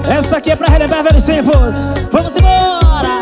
Essa aqui é pra relembrar velhos tempos. Vamos embora!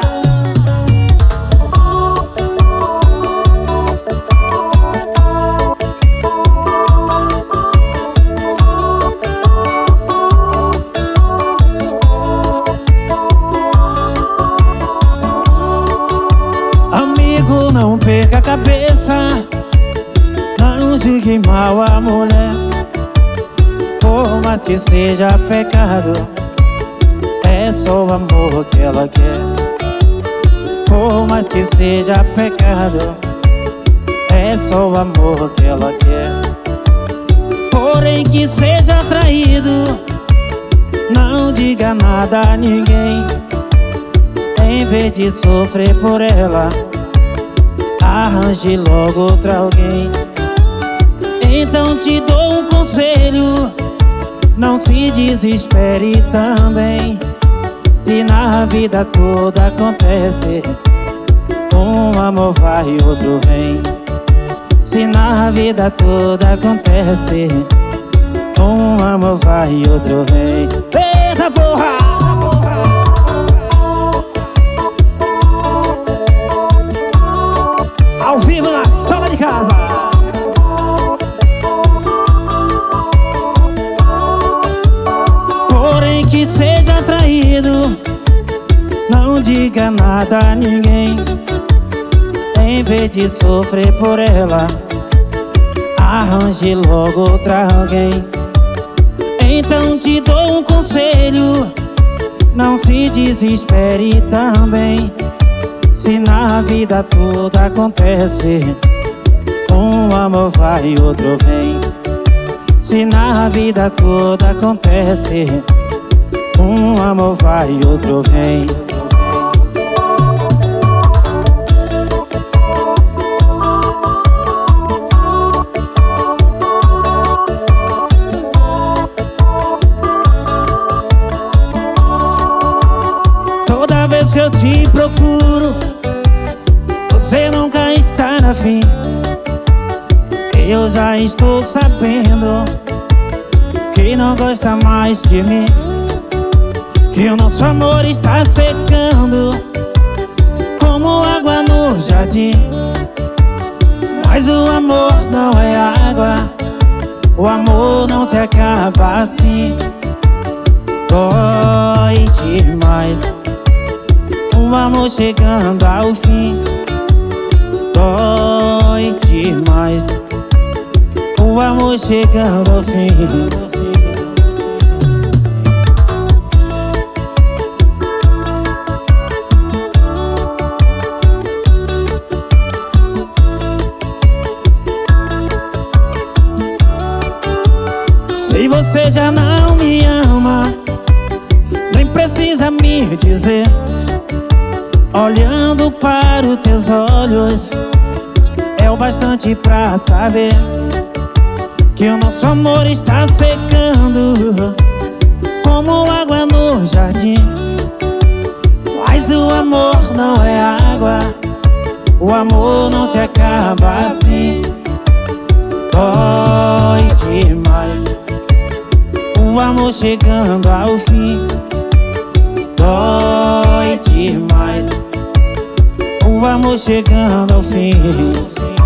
Amigo, não perca a cabeça, não diga mal a mulher. Por mais que seja pecado, é só o amor que ela quer. Por mais que seja pecado, é só o amor que ela quer. Porém que seja traído, não diga nada a ninguém. Em vez de sofrer por ela, arranje logo outra alguém. Então te dou um conselho, não se desespere também. Se na vida toda acontece, um amor vai e outro vem. Se na vida toda acontece, um amor vai e outro vem. Eita porra! Ao vivo na sala de casa. Porém que seja traído, não diga nada a ninguém. Em vez de sofrer por ela, arranje logo outra alguém. Então te dou um conselho, não se desespere também. Se na vida toda acontece, um amor vai e outro vem. Se na vida toda acontece, um amor vai e outro vem. Toda vez que eu te procuro, você nunca está afim. Eu já estou sabendo que não gosta mais de mim, que o nosso amor está secando como água no jardim. Mas o amor não é água, o amor não se acaba assim. Dói demais o amor chegando ao fim. Dói demais o amor chegando ao fim. Se você já não me ama, nem precisa me dizer. Olhando para os teus olhos, é o bastante pra saber que o nosso amor está secando como água no jardim. Mas o amor não é água, o amor não se acaba assim. Dói demais o amor chegando ao fim. Dói demais o amor chegando ao fim.